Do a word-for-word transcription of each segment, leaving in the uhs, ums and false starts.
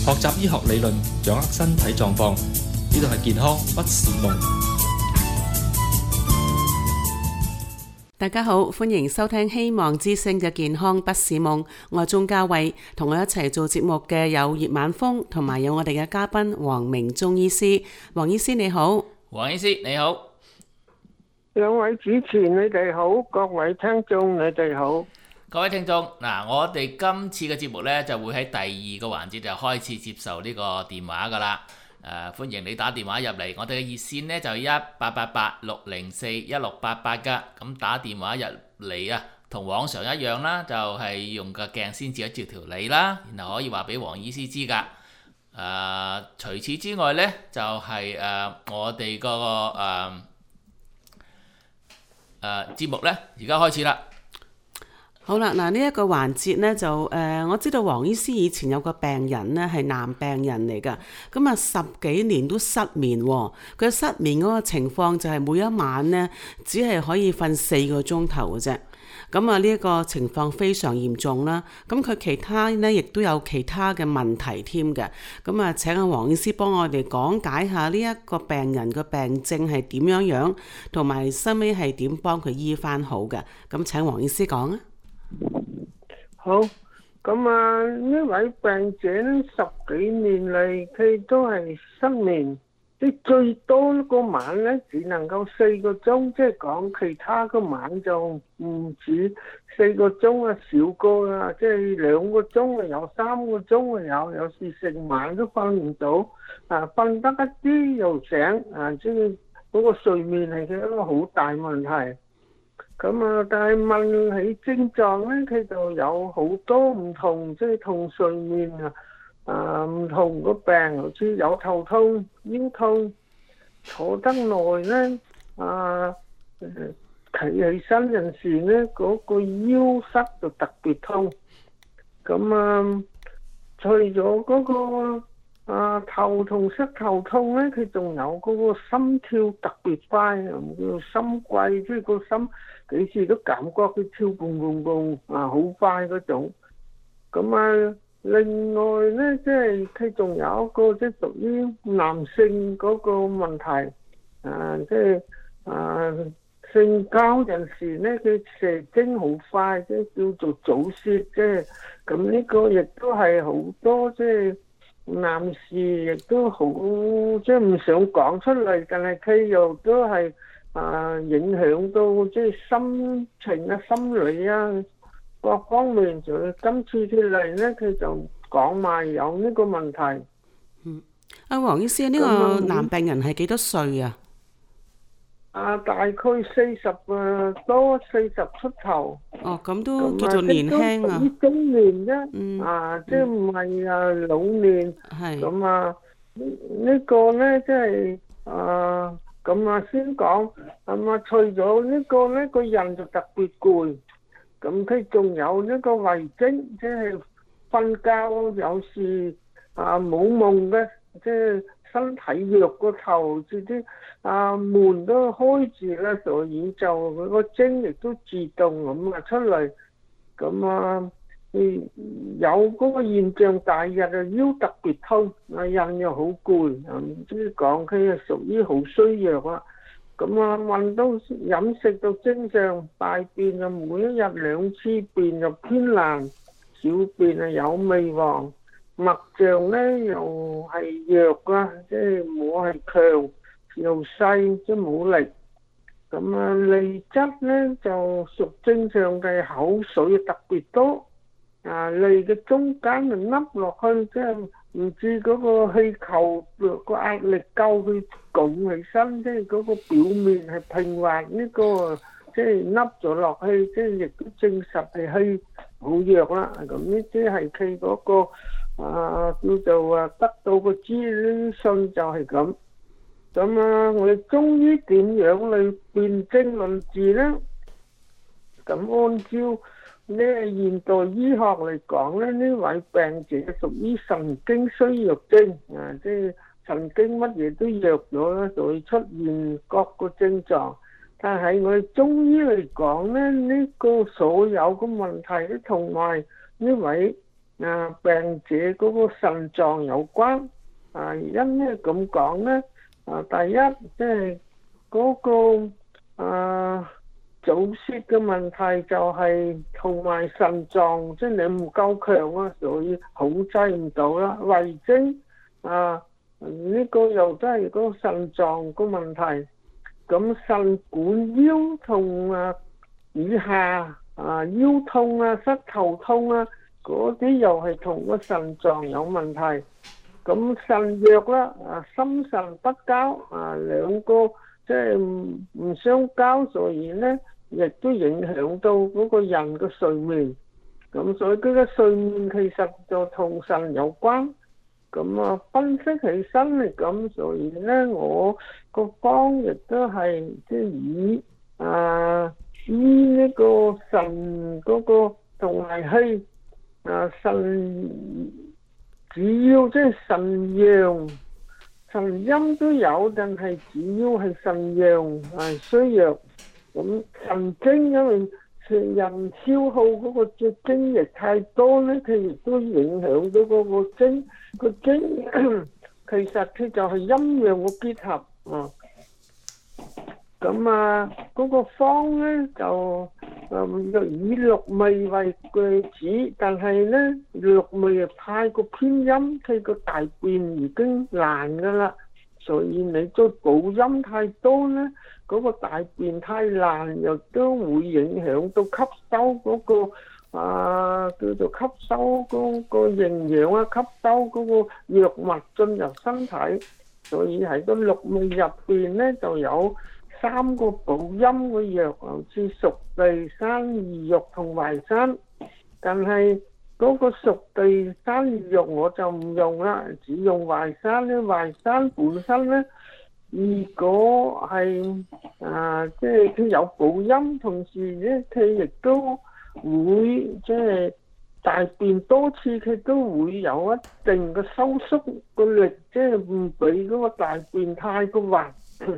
學習醫學理論，掌握身體狀況。呢度係健康不是夢。 大家好，歡迎收聽希望之聲嘅健康不是夢。我係鍾嘉慧，同我一齊做節目嘅有葉晚風，同埋有我哋嘅嘉賓黃明中醫師。黃醫師你好。 黃醫師你好。 兩位主持你哋好，各位聽眾你哋好。 各位聽眾，嗱，我哋今次嘅節目呢，就會喺第二個環節就開始接受呢個電話噶啦。誒、呃，歡迎你打電話入嚟，我哋嘅熱線呢，就一八八八六零四一六八八噶。咁打電話入嚟啊，同往常一樣啦，就係、是、用個鏡先照一照條脷啦，然後可以話俾黃醫師知噶。誒、呃，除此之外呢，就係、是、誒、呃、我哋、個誒誒節目呢，而家開始啦。 好啦，嗱呢一個環節呢，就誒、呃，我知道黃醫師以前有個病人呢係男病人嚟噶，咁啊十幾年都失眠喎、哦。佢失眠嗰個情況就係每一晚呢，只係可以瞓四個鐘頭嘅啫。咁啊呢一個情況非常嚴重啦。咁佢其他呢亦都有其他嘅問題添嘅。咁啊請阿黃醫師幫我哋講解下呢一個病人嘅病症係點樣樣，同埋收尾係點幫佢醫翻好嘅。咁請黃醫師講啊。 好，咁啊呢位病者十幾年嚟佢都係失眠，即最多個晚咧只能夠四個鐘，即係講其他個晚就唔止四個鐘啊，少過啦，即係兩個鐘啊有，三個鐘啊有，有時成晚都瞓唔到，啊瞓得一啲又醒，啊即係嗰個睡眠係佢一個好大問題。咁啊，但係問起症狀咧，佢就有好多唔同，即係同睡眠啊，啊唔同個病，好似有頭痛、腰痛，坐得耐咧，啊企起身陣時咧，嗰個腰膝就特別痛。咁啊，除咗嗰個啊頭痛、膝頭痛咧，佢仲有嗰個心跳特別快，叫心悸，即係個心。幾時都感覺佢跳蹦蹦蹦啊，好快嗰種。咁啊，另外咧，即係佢仲有一個即係屬於男性嗰個問題，啊，即係啊性交陣時咧，佢射精好快，即係叫做早泄，即係咁呢個亦都係好多即係男士亦都好即係唔想講出嚟，但係佢又都係。啊！影響到即係心情啊、心理啊各方面。就今次佢嚟咧，佢就講埋有呢個問題。 嗯，阿黃醫師，呢、這個男病人係幾多歲啊？ 啊，大概四十啊多，四十出頭。 哦，咁都叫做年輕啊。 啲中年啫， 嗯、 啊，即係唔係啊老年。 係。 咁啊，這個、呢個咧，即係啊。咁啊，先講，咁啊，除咗呢個呢個人就特別攰，咁佢仲有呢個遺精，即係瞓覺有時啊冇夢嘅，即係身體弱個頭，即啲啊門都開住啦，所以就佢個精亦都自動咁啊出嚟，咁啊。有嗰個現象，第日啊腰特別痛，啊人又好攰，唔知講佢係屬於好衰弱啦。咁啊運到飲食到正常，大便啊每一日兩次便又偏爛，小便啊有味黃，脈象咧又係弱啊，即係冇係強又細，即係冇力。咁啊脷質咧就屬正常嘅，口水特別多。啊，脷嘅中間就凹落去，即係唔知嗰個氣球個壓力夠佢拱起身，即係嗰個表面係平滑呢、這個，即係凹咗落去，即係亦都證實係氣好弱啦。咁呢啲係佢嗰個啊叫做啊得到個資訊就係咁。咁啊，我哋中醫點樣嚟辨證論治咧？咁按照呢現代醫學嚟講咧，呢位病者屬於神經衰弱症啊，即係神經乜嘢都弱咗啦，就會出現各個症狀。但係我哋中醫嚟講咧，呢個所有嘅問題咧，同埋呢位啊病者嗰個腎臟有關。啊，因咩咁講咧？啊，第一即係嗰個啊早泄嘅問題就係同埋腎臟即係你唔夠強啊，所以控制唔到啦。胃經啊呢個又都係嗰個腎臟個問題。咁腎管腰痛啊，以下啊腰痛啊、膝頭痛啊嗰啲又係同個腎臟有問題。咁腎弱啦，啊心腎不交啊兩個即係唔唔相交，所以咧亦都影響到嗰個人嘅睡眠。咁所以佢嘅睡眠其實就同腎有關。咁啊分析起身嚟咁，所以咧我個方亦都係即係以啊醫呢個腎嗰個同埋氣啊腎。主要即係腎陽、腎陰都有，但係主要係腎陽係衰弱。咁腎精因為人消耗嗰個嘅精液太多咧，佢亦都影響到嗰個精個精。其實佢就係陰陽嘅結合啊。咁啊，嗰個方咧就誒以六味為句子，但係咧六味啊太過偏陰，佢個大便已經爛噶啦，所以你再補陰太多咧，嗰個大便太爛，又都會影響到吸收嗰個啊叫做吸收嗰個營養啊，吸收嗰個藥物進入身體，所以喺個六味入邊咧就有三個補陰嘅藥，好似熟地、山芋肉同淮山。但係嗰個熟地、山芋肉我就唔用啦，只用淮山咧。淮山本身咧，如果係啊，即係佢有補陰，同時咧佢亦都會即係大便多次，佢都會有一定嘅收縮個力，即係唔俾嗰個大便太過滑。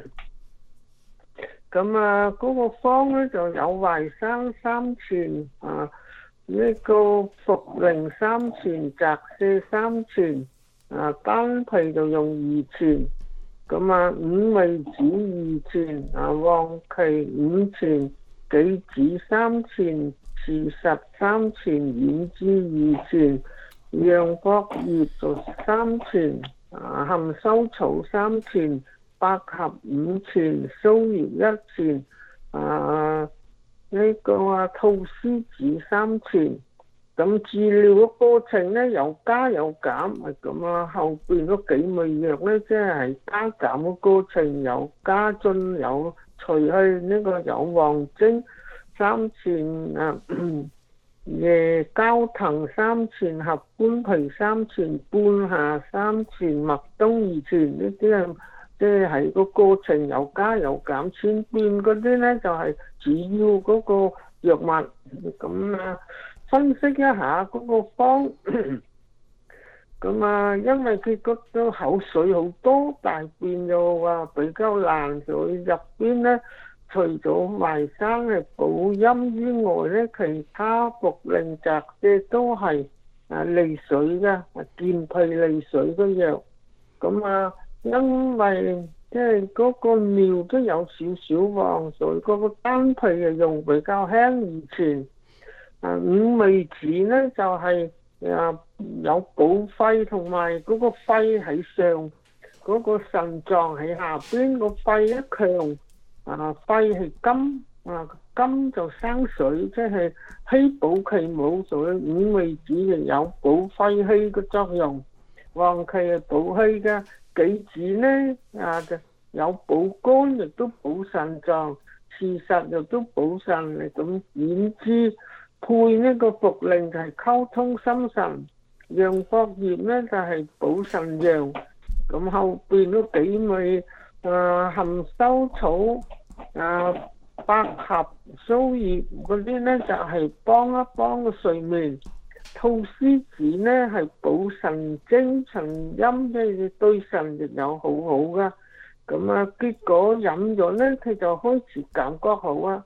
咁啊，嗰個方咧就有淮山三錢啊，呢、這個茯苓三錢，澤瀉三錢，啊丹皮就用二錢，咁啊五味子二錢，啊黃芪五錢，杞子三錢，茨實三錢，菀枝二錢，羊角葉就三錢，啊含羞草三錢。百合五錢，蘇葉一錢，啊呢、這個啊菟絲子三錢。咁治療嘅過程咧有加有減，係咁啊。後邊嗰幾味藥咧，即係加減嘅過程，有加進有除去，呢個有黃精三錢啊，夜膠藤三錢，合歡皮三錢，半夏三錢，麥冬二錢，呢啲係。即係個過程有加有減，千變嗰啲咧就係、是、主要嗰個藥物。咁啊，分析一下嗰個方。咁啊，因為佢嗰個口水好多，大便又話比較爛，所以入邊咧除咗淮山係補陰之外咧，其他茯苓澤瀉都係啊利水嘅，健脾利水嘅藥。咁啊。因為即係嗰個尿都有少少黃，所以嗰個丹皮啊用比較輕二錢。啊五味子咧就係、是、啊有補肺，同埋嗰個肺喺上，嗰、那個腎臟喺下邊，個肺一強啊肺係金啊金就生水，即係氣補其母，所以五味子就有補肺氣嘅作用。黃芪係補氣嘅。杞子咧啊，就有補肝，亦都補腎臟；茨實又都補腎嚟。咁菀枝配呢個茯苓就係溝通心神，羊角葉咧就係補腎陽。咁後邊嗰幾味啊含羞草啊、百合、蘇葉嗰啲咧就係幫一幫個睡眠。菟絲子咧係補腎精、腎陰，即係對腎亦有好好噶。咁啊，結果飲咗咧，佢就開始感覺好啊。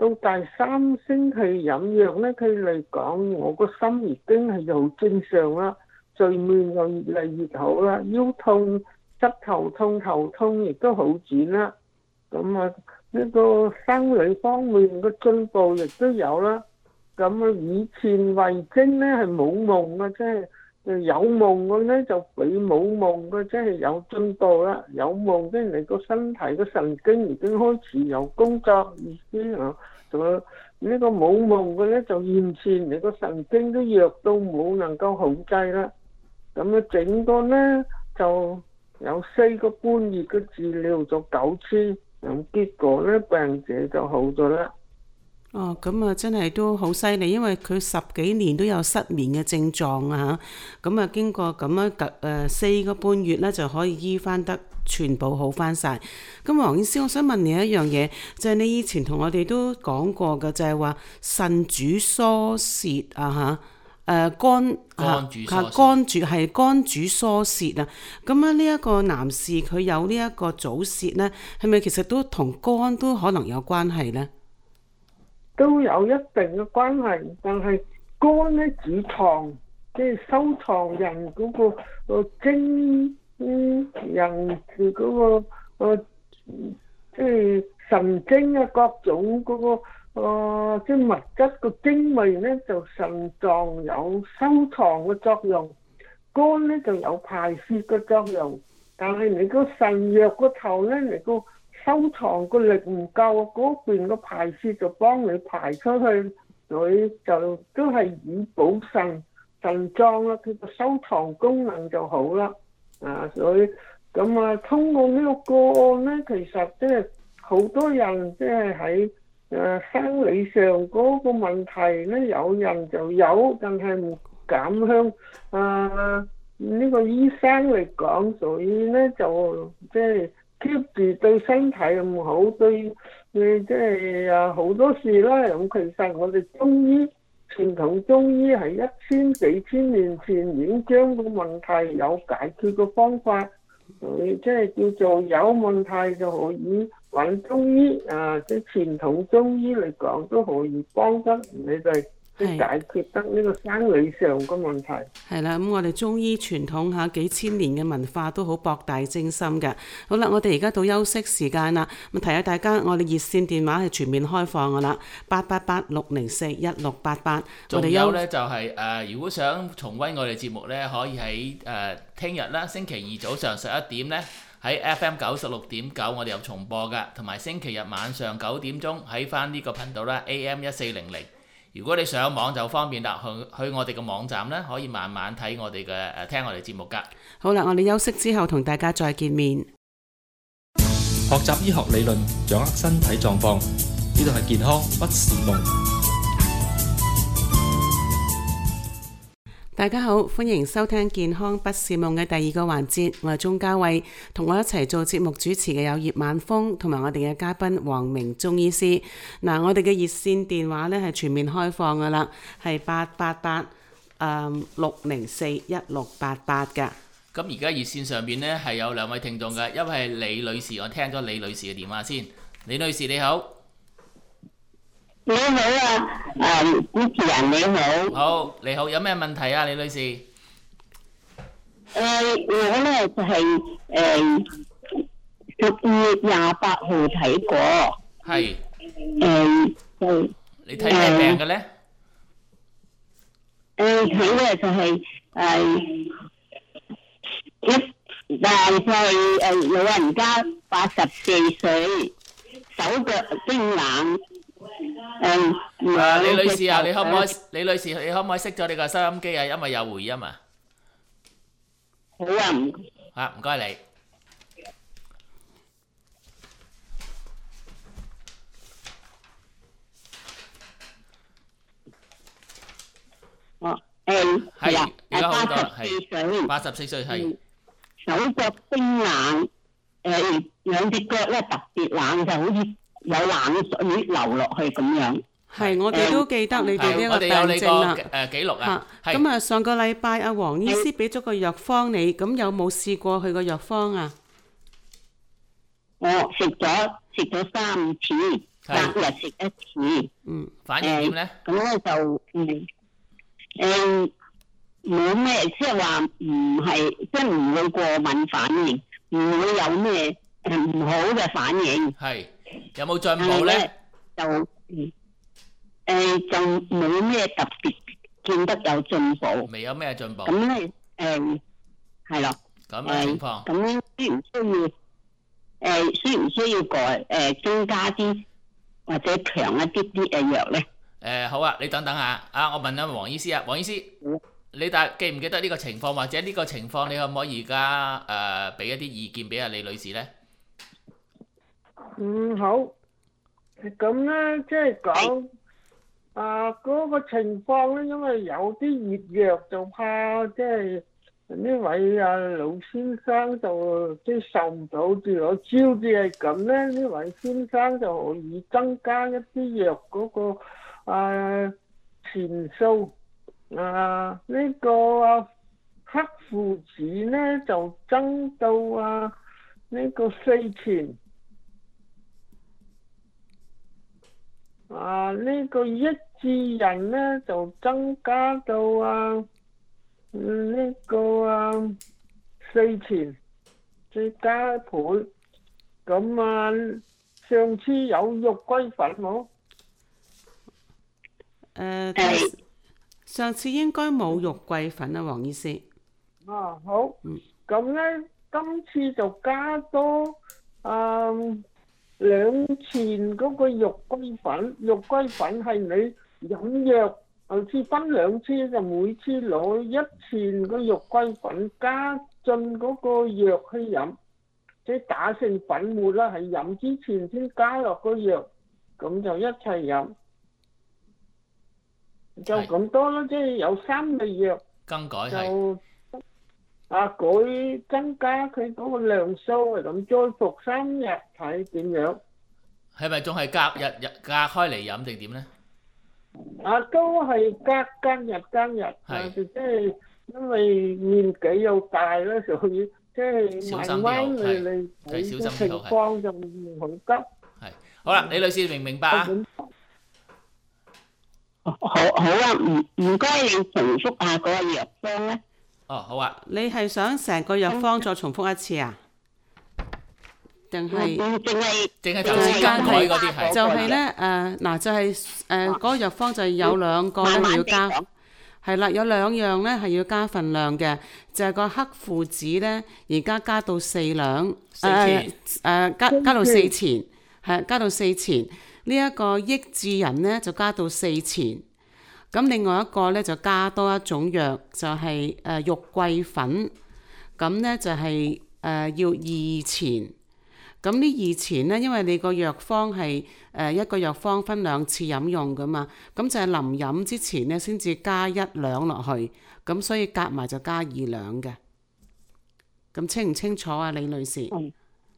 到第三星期飲藥咧，佢嚟講我個心已經係好正常啦，睡眠又越嚟越好啦，腰痛、膝頭痛、頭痛亦都好轉啦。咁啊呢個生理方面嘅進步亦都有啦。咁啊以前遺精咧係冇夢嘅，即係。有夢嘅咧就比冇夢嘅即係有進步啦，有夢即係你個身體個神經已經開始有工作意思啊，仲有呢個冇夢嘅咧就完全你個神經都弱到冇能夠控制啦。咁啊整個咧就有四個半月嘅治療咗九次，咁結果咧病者就好咗啦。 哦，咁啊，真係都好犀利，因為佢十幾年都有失眠嘅症狀啊，咁啊經過咁樣誒四個半月咧就可以醫翻得全部好翻晒。咁黃醫師，我想問你一樣嘢，就係、是、你以前同我哋都講過嘅，就係話腎主疏泄啊嚇，誒肝肝主疏泄， 肝主係肝主疏泄啊。咁啊呢一個男士佢有呢一個早泄咧，係咪其實都同肝都可能有關係咧？ 都有一定嘅關係，但係肝咧主藏，即係收藏人嗰、嗰個精、嗯、人嗰、嗰個、呃、即係神經啊各種嗰、嗰個、呃、即係物質個精微咧，就腎臟有收藏嘅作用，肝咧就有排泄嘅作用，但係你個腎弱個頭咧，你個收藏個力唔夠，嗰邊個排泄就幫你排出去，所以就都係以補腎腎臟啦，佢個收藏功能就好啦。啊，所以咁啊，通過呢個個案咧，其實即係好多人即係喺誒生理上嗰個問題咧，有人就有，但係唔敢向啊呢個醫生嚟講，所以咧就即係。keep 住對身體唔好，對你即係啊好多事啦。咁其實我哋中醫傳統中醫係一千幾千年前已經將個問題有解決嘅方法，你即係叫做有問題就可以揾中醫啊，即係傳統中醫嚟講都可以幫得你哋。解決得呢個生理上嘅問題。 係啦，咁我哋中醫傳統下幾千年嘅文化都好博大精深嘅。好啦，我哋而家到休息時間啦，咁提下大家，我哋熱線電話係全面開放噶啦，八八八六零四一六八八。 仲有呢就係、是、誒、呃，如果想重溫我哋節目呢，可以喺誒聽日啦，星期二早上十一點呢，喺 F M 九十六點九我哋有重播噶，同埋星期日晚上九點鐘喺翻呢個頻道啦 A M 一四零零。如果你上網就方便啦，去去我哋嘅網站咧，可以慢慢睇我哋嘅誒聽我哋節目噶。 好啦，我哋休息之後同大家再見面。 學習醫學理論，掌握身體狀況，呢度係健康不是夢。 大家好，歡迎收聽健康不是夢嘅第二個環節，我係鍾嘉慧，同我一齊做節目主持嘅有葉晚風同埋我哋嘅嘉賓黃明中醫師。嗱，我哋嘅熱線電話咧係全面開放噶啦，係八八八誒六零四一六八八噶。 咁而家熱線上邊咧係有兩位聽眾嘅，一位係李女士，我聽咗李女士嘅電話先。李女士你好。 你好啊，誒主持人你好。 好，你好，有咩問題啊，李女士？ 誒、呃，我咧就係誒十二月廿八號睇過。 係。 誒就你睇咩病嘅咧？ 誒睇咧就係誒一大概誒老人家八十四歲，手腳冰冷。 誒、嗯啊，李女士啊，你可唔可以？李女士，你可唔可以熄咗你個收音機啊？因為有回音啊。 好啊，唔啊，唔該你。 哦，誒係啊， 八十四歲， 八十四歲係。 手腳冰冷，誒兩隻腳咧特別冷，就好似有冷水流落去咁樣。 係，我哋都記得你哋呢個病症啦。 誒記錄啊。 咁啊，上個禮拜阿黃醫師俾咗個藥方你，咁有冇試過佢個藥方啊？ 我食咗食咗三次。 隔日食一次。 嗯， 反應點咧？ 咁咧就嗯誒冇咩，即係話唔係，即係唔會過敏反應，唔會有咩誒唔好嘅反應。 係有冇進步咧？ 就嗯誒就冇咩特別見得有進步。 未有咩進步？ 咁咧誒係咯。 咁嘅情況。 咁需唔需要誒需唔需要改誒增加啲或者強一啲啲嘅藥咧？ 誒好啊，你等等下啊，我問下黃醫師啊，黃醫師，你大記唔記得呢個情況，或者呢個情況你可唔可以而家誒俾一啲意見俾阿李女士咧？ 嗯，好。咁咧，即係講啊嗰個情況咧，因為有啲熱藥就怕即係呢位啊老先生就即係受唔到住，我照住係咁咧，呢位先生就可以增加一啲藥嗰個啊錢數啊，呢個啊黑附子咧就增到啊呢個四錢。啊！呢、這個益智人咧就增加到啊呢、嗯這個啊四錢，再加一倍。咁啊，上次有肉桂粉冇？ 誒、uh, 上次應該冇肉桂粉啊，黃醫師。 啊好。 嗯。咁咧，今次就加多啊。兩錢嗰個肉桂粉，肉桂粉係你飲藥，好似分兩次，就每次攞一錢個肉桂粉加進嗰個藥去飲，即係打成粉末啦，係飲之前先加落個藥，咁就一齊飲，就咁多啦，即係有三味藥， 更改就啊改增加佢嗰個量數，係咁再服三日睇點樣。 係咪仲係隔日日隔開嚟飲定點咧？ 啊，都係隔隔日隔日，啊，即係因為年紀又大啦，所以即係慢慢嚟嚟睇啲情況就唔好急。 係，好啦，李女士明唔明白啊？ 好好啊，唔唔該，你重複下嗰個藥方咧。 哦，好啊。 你係想成個藥方再重複一次啊？定係淨係淨係頭先更改嗰啲係？ 就係咧誒嗱，就係誒嗰個藥方就有兩個咧係要加，係啦，有兩樣咧係要加份量嘅，就係個黑附子咧，而家加到四兩，誒誒加加到四錢，係加到四錢。呢一個益智人咧就加到四錢。咁另外一個咧就加多一種藥，就係誒肉桂粉，咁咧就係誒要二錢。咁呢二錢咧，因為你個藥方係誒一個藥方分兩次飲用噶嘛，咁就係臨飲之前咧先至加一兩落去，咁所以夾埋就加二兩嘅。咁清唔清楚啊，李女士？ 誒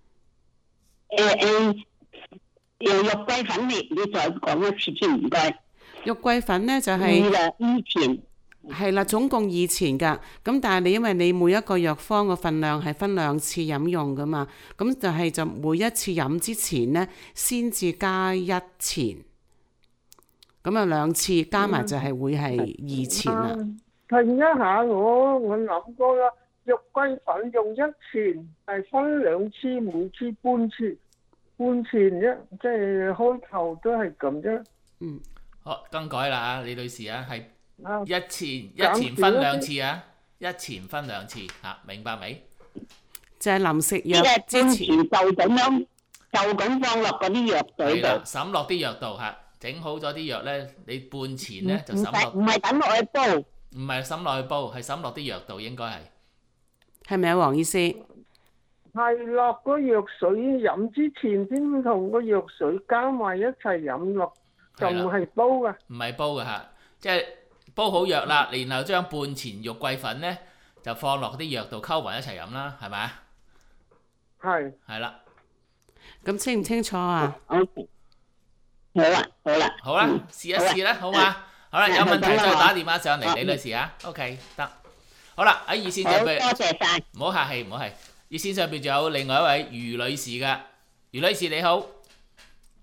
誒，用肉桂粉你你再講一次先，唔該。肉桂粉咧就係二錢。 係啦，總共二錢㗎。咁但係你因為你每一個藥方個份量係分兩次飲用㗎嘛，咁就係就每一次飲之前呢，先至加一錢。咁啊兩次加埋就係會係二錢啦。 停一下，我我諗過啦，肉桂粉用一錢係分兩次，每次半錢，半錢啫，即係開頭都係咁啫。 嗯， 好更改啦啊，李女士啊，係。一錢一錢分兩次啊！一錢分兩次嚇，明白未？ 就係臨食藥之前就咁樣，就咁放落嗰啲藥水度， 滲落啲藥度嚇，整好咗啲藥咧，你半錢咧就滲落。 唔係等落去煲， 唔係滲落去煲，係滲落啲藥度，應該係。 係咪啊，黃醫師？ 係落個藥水飲之前先同個藥水加埋一齊飲落，就唔係煲㗎。 唔係煲㗎嚇，即係。煲好藥啦，然後將半錢肉桂粉咧就放落啲藥度溝埋一齊飲啦，係咪啊？ 係。 係啦。 咁清唔清楚啊？ 好啦，好啦。 好啦，試一試啦，好嘛？好啦，有問題再打電話上嚟，李女士啊 ，OK 得。好啦，喺熱線上邊， 多謝晒， 唔好客氣，唔好客氣。熱線上邊仲有另外一位余女士㗎，余女士你好。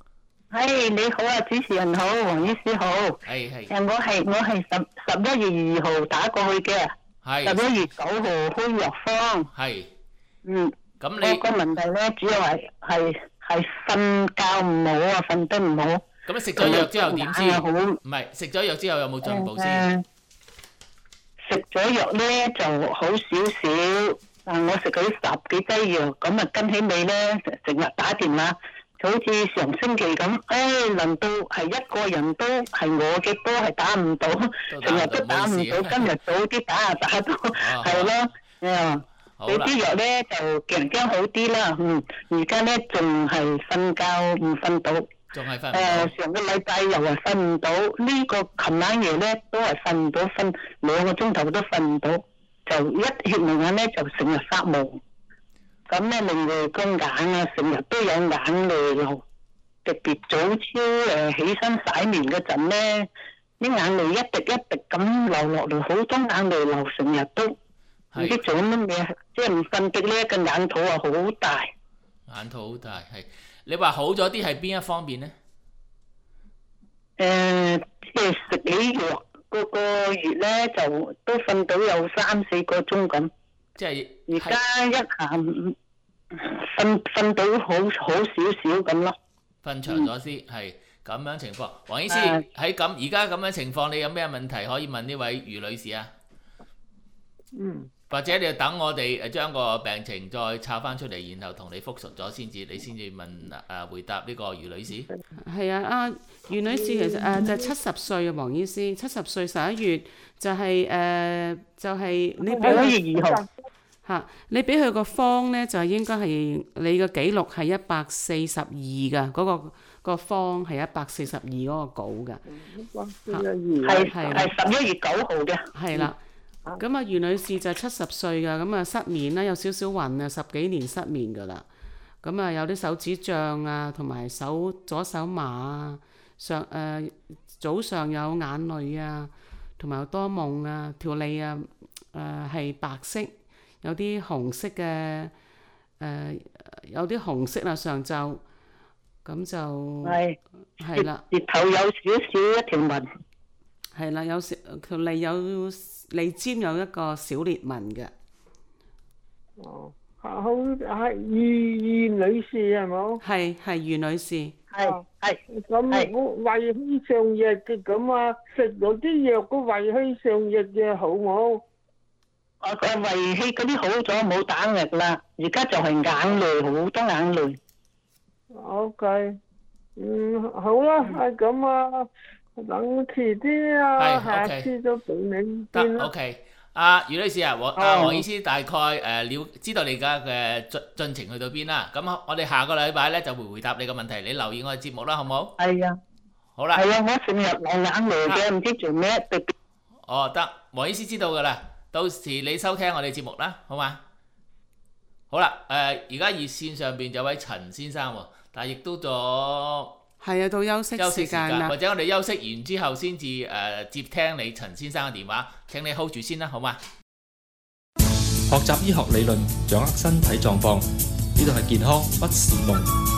係你好啊，主持人好，黃醫師好。 係係。 誒，我係我係十十一月二號打過去嘅， 係。 十一月九號開藥方。 係。 嗯。 咁你個問題咧，主要係係係瞓覺唔好啊，瞓得唔好。 咁你食咗藥之後點先？唔係食咗藥之後有冇進步先？ 食咗藥咧就好少少，但我食嗰啲十幾劑藥，咁啊跟起尾咧成日打電話，就好似上星期咁，誒輪到係一個人都係我嘅波係打唔到，成日都打唔到，今日早啲打啊打到，係咯，誒。你啲藥咧就勁驚好啲啦，嗯，而家咧仲係瞓覺唔瞓到， 仲係瞓唔到。 誒，上個禮拜又係瞓唔到，呢個琴晚夜咧都係瞓唔到，瞓兩個鐘頭都瞓唔到，就一血眼眼咧就成日發夢，咁咧另外個眼啊成日都有眼淚流，特別早朝誒起身洗面嗰陣咧，啲眼淚一滴一滴咁流落嚟，好多眼淚流，成日都。唔知做乜嘢，即係唔瞓得咧，個眼肚啊好大。 眼肚好大，係你話好咗啲係邊一方面咧？ 誒，即係食起藥嗰個月咧，就都瞓到有三四個鐘咁。 即係而家一下瞓瞓到好好少少咁咯。 瞓長咗先，係咁樣情況。黃醫師喺咁而家咁樣情況，你有咩問題可以問呢位余女士啊？ 嗯。 或者你要等我哋誒將個病情再抄翻出嚟，然後同你復述咗先至，你先至問誒回答呢個余女士。 係啊，阿余女士其實誒、呃、就係七十歲嘅黃醫師，七十歲十一月就係、是、誒、呃、就係、是、你俾佢二號嚇，你俾佢個方咧就應該係你個記錄係一百四十二㗎，嗰、那個個方係一百四十二嗰個稿㗎。 係係十一月九號嘅。 係啦。咁啊，余女士就七十歲㗎，咁啊失眠啦，有少少暈啊，十幾年失眠㗎啦。咁啊，有啲手指脹啊，同埋手左手麻啊，上誒、呃、早上有眼淚啊，同埋多夢啊，條脷啊誒係白色，有啲紅色嘅誒、呃，有啲紅色啦上晝，咁就係係啦， 舌頭有少少一條紋。 係啦，有時條脷有脷尖有一個小裂紋嘅。 哦，好係余余女士係冇？ 係係余女士。 係係。 咁我胃虛上藥嘅咁啊，食咗啲藥個胃虛上藥嘅好冇？ 我個胃虛嗰啲好咗，冇打藥啦，而家就係眼淚，好多眼淚。 OK，嗯，好啦，係咁啊。等遲啲啊，下次就俾你見啦。 得 OK， 阿余女士啊，黃阿黃醫師大概誒了知道你而家嘅進進程去到邊啦。咁我哋下個禮拜咧就會回答你個問題，你留意我哋節目啦，好唔好？ 係啊。好啦。係啊，我成日流眼淚嘅，唔知做咩特別。 哦，得，黃醫師知道㗎啦，到時你收聽我哋節目啦，好嘛？好啦，誒而家熱線上邊有位陳先生喎，但係亦都咗。 係啊，到休息時間啦， 或者我哋休息完之後先至誒接聽你陳先生嘅電話，請你 hold 住先啦，好嗎？ 學習醫學理論，掌握身體狀況，呢度係健康不是夢。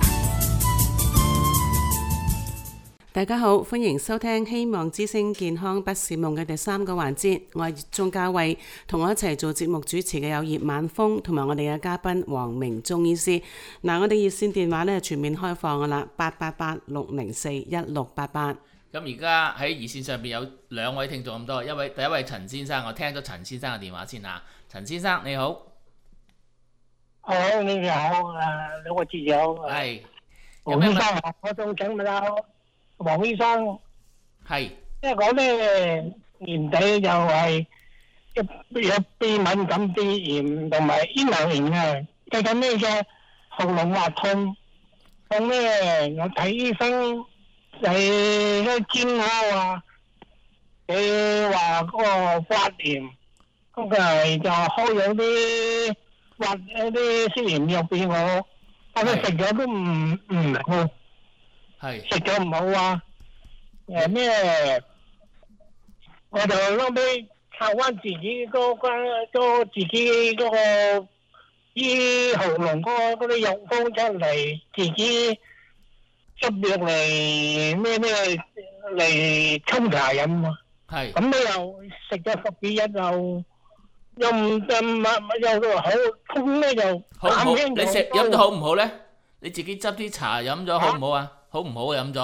大家好，歡迎收聽希望之聲健康不是夢嘅第三個環節，我係鍾嘉慧，同我一齊做節目主持嘅有葉晚風同埋我哋嘅嘉賓黃明中醫師。嗱，我哋熱線電話咧全面開放噶啦，八八八六零四一六八八。 咁而家喺熱線上邊有兩位聽眾咁多，一位第一位陳先生，我聽咗陳先生嘅電話先嚇。陳先生你好， 好，你好，誒兩位節友， 係黃醫生，我想請問下黃醫生， 係， 即係我咧年底就係一有鼻敏感鼻炎同埋咽喉炎嘅，最近呢嘅喉嚨滑痛，咁咧我睇醫生係個煎熬啊，佢話嗰個發炎，咁佢就開咗啲發一啲消炎藥俾我，但係食咗都唔唔好。 係食咗唔好啊！誒咩？我就攞俾靠翻自己嗰個嗰自己嗰個醫喉嚨嗰嗰啲藥方出嚟，自己執藥嚟咩咩嚟沖茶飲啊。 係咁你又食咗十幾日又又唔又又好痛咧，又好唔好？ 減輕咗你食飲咗好唔好咧？你自己執啲茶飲咗好唔好啊？好唔好飲咗？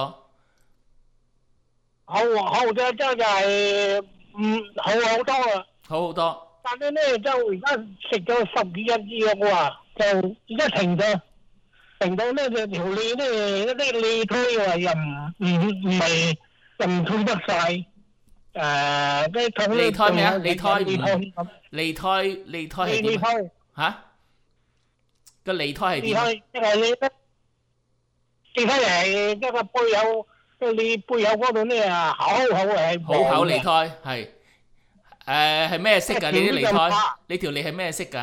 好好咗，真係唔好好多啦。 好好多。 但係咧就而家食咗十幾日藥啊，就而家停咗，停到咧就條脷咧嗰啲脷推啊又唔唔唔係又唔推得晒。誒，啲痛咧脷胎咩啊？脷胎脷胎唔脷胎脷胎係脷點啊？ 胎嚇？個脷胎係點啊？ 脷胎即係你咧，脷胎係一個背後，你背後嗰度咧啊，口口係好口脷胎係誒係咩色㗎？你啲脷胎，你條脷係咩色㗎？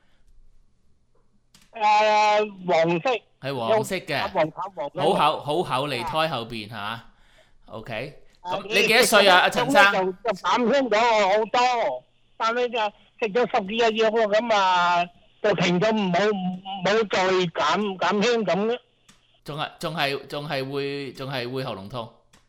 誒黃色， 係黃色嘅， 黃橙黃好厚好厚脷胎後邊嚇。OK，咁你幾多歲啊？阿陳生？ 就就減輕咗好多，但係就食咗十幾日藥喎，咁啊就停咗，冇冇再減減輕咁咧。 仲係仲係仲係會仲係會喉嚨痛。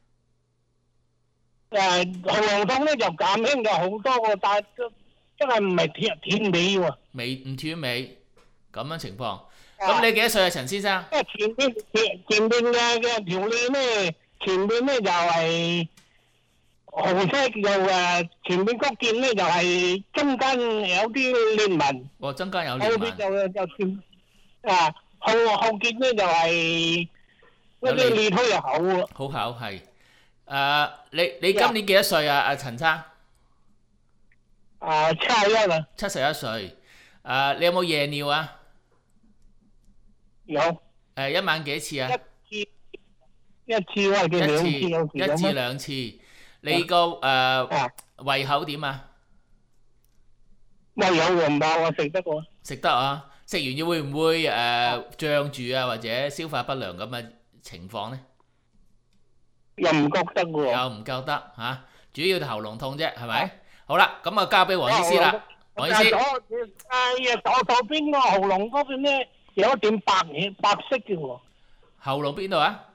誒喉嚨痛咧就減輕咗好多喎，但係真係唔係斷斷尾喎。 尾唔斷尾咁樣情況。咁你幾多歲啊，陳先生？ 因為前邊前前邊嘅嘅條脷咧，前邊咧就係紅色，又誒前邊嗰件咧就係中間有啲裂紋。 哦，中間有裂後邊紋。 就就斷啊，後後件咧就係嗰啲脷推又厚啊。 好厚係。誒，你你今年幾多歲啊？阿陳生？ 啊，七十一啦。 七十一歲。誒，你有冇夜尿啊？ 有。 誒，一晚幾次啊？ 一次一次或者兩次有時一至兩次。你個誒胃口點啊？ 胃有黃包啊，食得過。 食得啊！食完要會唔會誒脹住啊，或者消化不良咁嘅情況咧？ 又唔覺得喎。 又唔覺得嚇，主要就喉嚨痛啫，係咪？好啦，咁啊交俾黃醫師啦。黃醫師。 左誒左手邊個喉嚨嗰邊咧有一點白嘢白色嘅喎。 喉嚨邊度啊？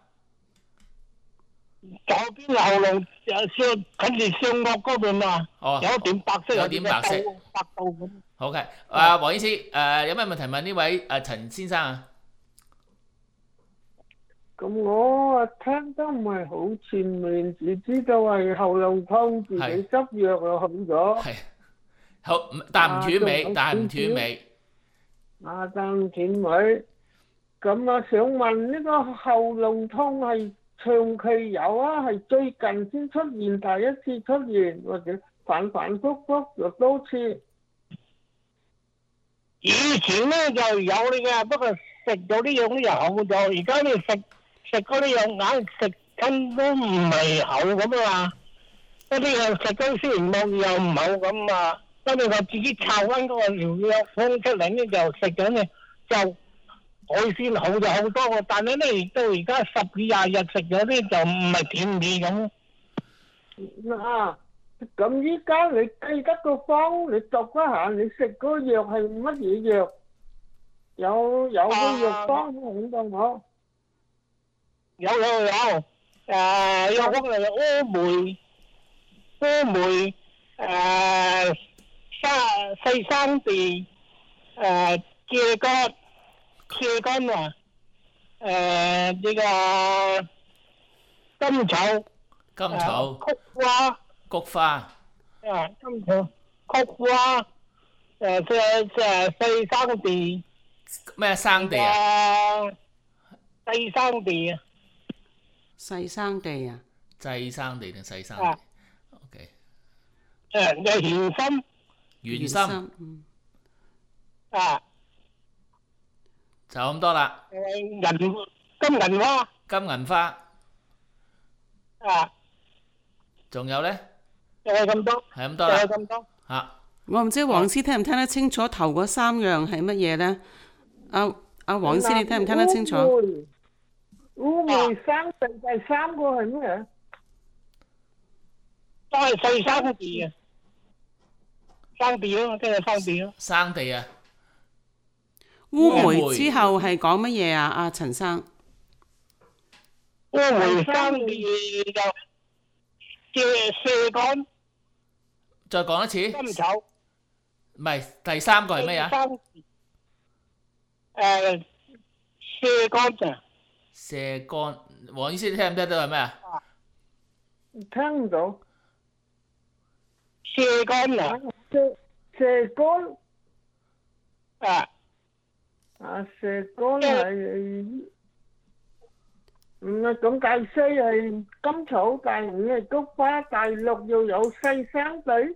左邊喉嚨有上近住上顎嗰邊啊， 哦， 有一點白色， 有點白色， 白到咁。 好嘅，誒黃醫師誒有咩問題問呢位誒陳先生啊？ 咁我啊聽得唔係好全面，只知道係喉嚨痛，自己執藥就好咗。 係，好，但唔斷尾，但唔斷尾。 啊，但唔斷尾。咁啊，想問呢個喉嚨痛係長期有啊，係最近先出現，第一次出現，或者反反覆覆咗多次？ 以前咧就有呢嘅，不過食咗啲藥咧又好咗，而家咧食食嗰啲藥硬食根都唔係好咁啊嘛，嗰啲藥食咗雖然冇又唔好咁啊，跟住我自己抄翻嗰個療藥方出嚟咧就食咗咧就改善好咗好多喎，但係咧到而家十幾廿日食咗咧就唔係斷尾咁。 啊！咁依家你記得個方，你讀一下，你食嗰個藥係乜嘢藥？有有個藥方喺度冇？ 有有有，誒有嗰個烏梅，烏梅誒生細生地誒芥乾芥乾啊，誒呢個甘草， 甘草、 菊花。 菊花。 啊，甘草、菊花，誒即係即係細生地。 咩生地啊？ 細生地啊。 細生地啊？ 細生地定細生地 ？OK。 誒，嘅玄參。 玄參。 嗯。 啊。 就咁多啦。 誒銀金銀花。 金銀花。 啊。 仲有咧？ 就係咁多。 係咁多啦。 就係咁多。 嚇！ 我唔知黃師聽唔聽得清楚頭嗰三樣係乜嘢咧？阿阿黃師你聽唔聽得清楚？ 烏梅生地第三個係咩？ 都係細生地啊！生地咯，即係生地咯。 生地啊！ 烏梅之後係講乜嘢啊？阿陳生。 烏梅生地就借射乾再講一次， 甘草。 唔係第三個係咩啊？ 誒射乾啊！ 射乾，黃醫師你聽唔聽到係咩啊？ 聽唔到。 射乾啊！ 射射乾啊！ 啊，射乾係唔係咁解釋係甘草，第五係菊花，第六又有細生地。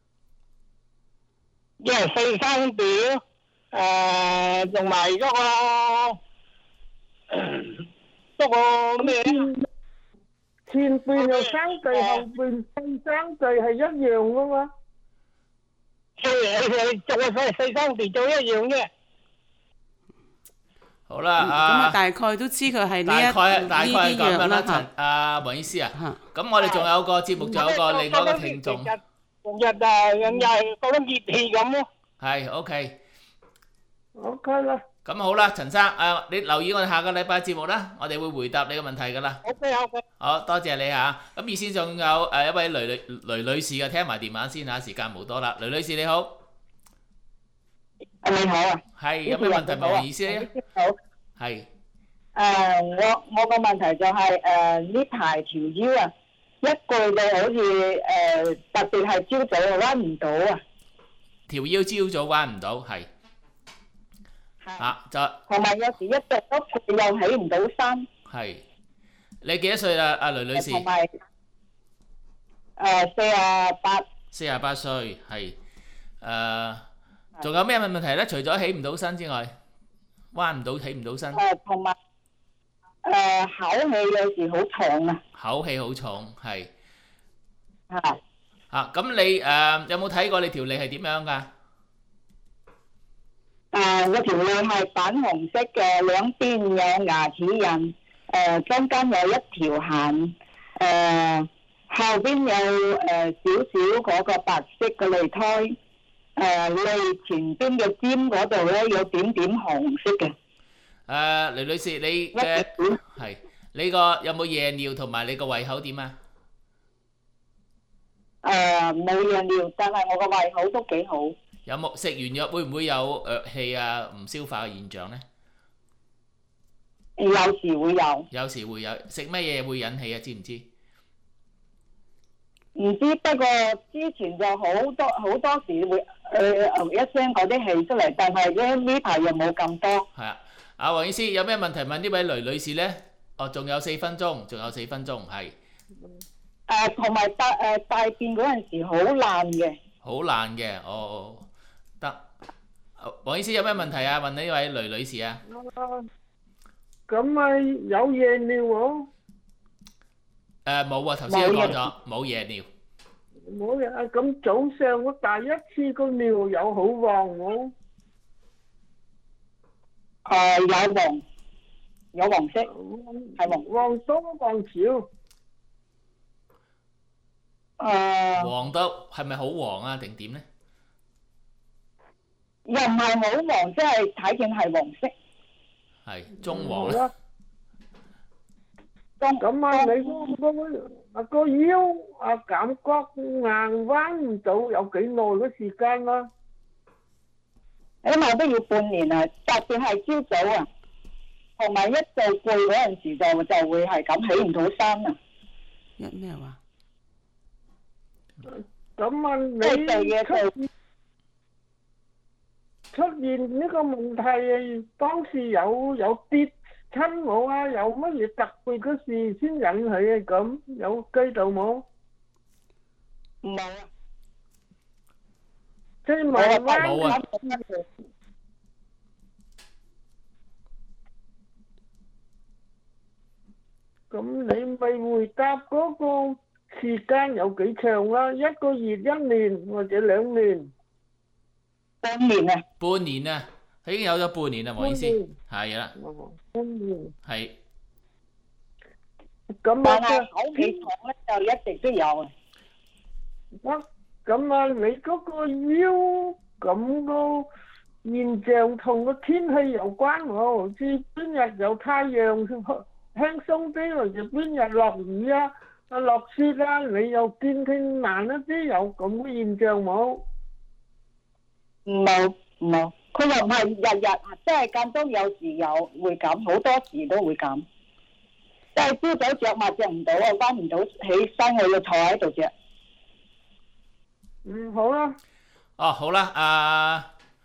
因為細生地誒，同埋嗰個嗰個咩咧？ 前邊有生地，後邊細生地係一樣噶嘛？ 係係做細細生地做一樣嘅。 好啦， 咁啊啊， 大概都知佢係呢一大概大概係呢啲咁樣啦， 藥啦陳啊黃醫師啊， 嚇。 咁我哋仲有個節目，仲有個另外一個聽眾， 成日啊，又係覺得熱氣咁咯。 係 OK。 OK 啦。 咁好啦，陳生，誒你留意我哋下個禮拜節目啦，我哋會回答你嘅問題㗎啦。 OK OK。 好多謝你嚇。咁熱線仲有誒一位雷雷雷女士嘅，聽埋電話先嚇，時間冇多啦。雷女士你好， 你好啊， 係有咩問題問黃醫師咧？ 好。 係誒，我我個問題就係誒呢排條腰啊，一句到好似誒，特別係朝早彎唔到啊， 條腰朝早彎唔到，係啊就同埋有時一着咗佢又起唔到身， 係。你幾多歲啦？阿雷女士？ 同埋誒四啊八。 四十八歲，係誒，仲有咩問問題咧？除咗起唔到身之外，彎唔到起唔到身， 誒同埋誒口氣有時好重啊， 口氣好重，係嚇啊。咁你誒有冇睇過你條脷係點樣㗎？ 誒我條脷係粉紅色嘅，兩邊有牙齒印，誒中間有一條痕，誒後邊有誒少少嗰個白色嘅脷苔，誒脷前邊嘅尖嗰度咧有點點紅色嘅。 誒雷女士，你嘅係你個有冇夜尿同埋你個胃口點啊？ 誒冇夜尿，但係我個胃口都幾好。 有冇食完藥會唔會有噁氣啊、唔消化嘅現象咧？ 有時會有， 有時會有。食乜嘢會引起啊？知唔知？ 唔知，不過之前就好多好多時會誒牛一聲嗰啲氣出嚟，但係咧呢排又冇咁多。 係啊，阿黃醫師有咩問題問呢位雷女士咧？哦，仲有四分鐘，仲有四分鐘，係。 誒同埋大誒大便嗰陣時好爛嘅。 好爛嘅，哦，得。黃醫師有咩問題啊？問呢位雷女士啊？ 咁咪有夜尿喎？ 誒冇啊，頭先都講咗冇夜尿。 冇嘢啊！咁早上我第一次個尿有好黃喎。 誒有黃，有黃色，係黃。 黃多黃少。 誒黃得係咪好黃啊？定點咧？ 又唔係好黃，即係睇見係黃色。 係中黃好啦。 啦。咁啊，你嗰個啊個腰啊感覺硬彎唔到，有幾耐嘅時間啦？ 起碼都要半年啊！特別係朝早啊，同埋一做攰嗰陣時就就會係咁起唔到身啊！ 一咩話？ 咁啊， 即係做嘢你出做現出現呢個問題，當時有有跌親我啊，有乜嘢特別嘅事先引起啊？咁有記到冇？ 冇啊！ 即係慢慢冇啊咁你咪回答嗰個時間有幾長啦？一個月、一年或者兩年？ 半年啊！ 半年啊，已經有咗半年啦，黃醫師。係啦， 半年。 係。 咁啊， 但係口氣重咧就一直都有啊！ 啊，咁啊，你嗰個腰咁個現象同個天氣有關喎，好似今日有太陽， 輕鬆啲，或者邊日落雨啊、啊落雪啊，你又見聽慢一啲，有咁嘅現象冇？ 冇冇，佢又唔係日日，即係間中有時有會咁，好多時都會咁。即係朝早着襪着唔到啊，翻唔到起身，我要坐喺度着。 嗯，好啦。 哦，好啦，阿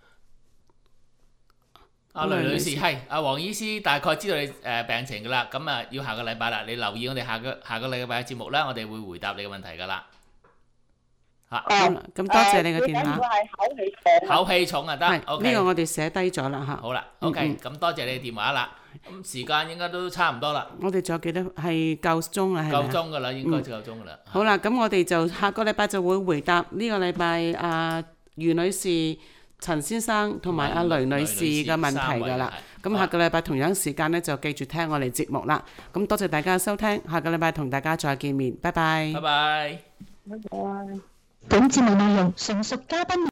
阿雷女士雷女士係阿黃醫師大概知道你誒病情㗎啦，咁啊要下個禮拜啦，你留意我哋下個下個禮拜嘅節目啦，我哋會回答你嘅問題㗎啦。嚇， 好啦，咁多謝你嘅電話。 最緊要係口氣重。 口氣重啊得係 ，OK。 呢個我哋寫低咗啦嚇。 好啦嗯 ，OK， 嗯咁多謝你電話啦。咁時間應該都差唔多啦， 我哋仲有幾多係夠鐘啦？係咪夠啊？ 鐘㗎啦，應該就夠鐘㗎啦。 好啦，咁我哋就下個禮拜就會回答呢個禮拜阿余女士、陳先生同埋阿雷女士嘅問題㗎啦。咁下個禮拜同樣時間呢，就記住聽我哋節目啦。咁多謝大家收聽，下個禮拜同大家再見面，拜拜。 拜拜。 拜拜。 本節目內容純屬嘉賓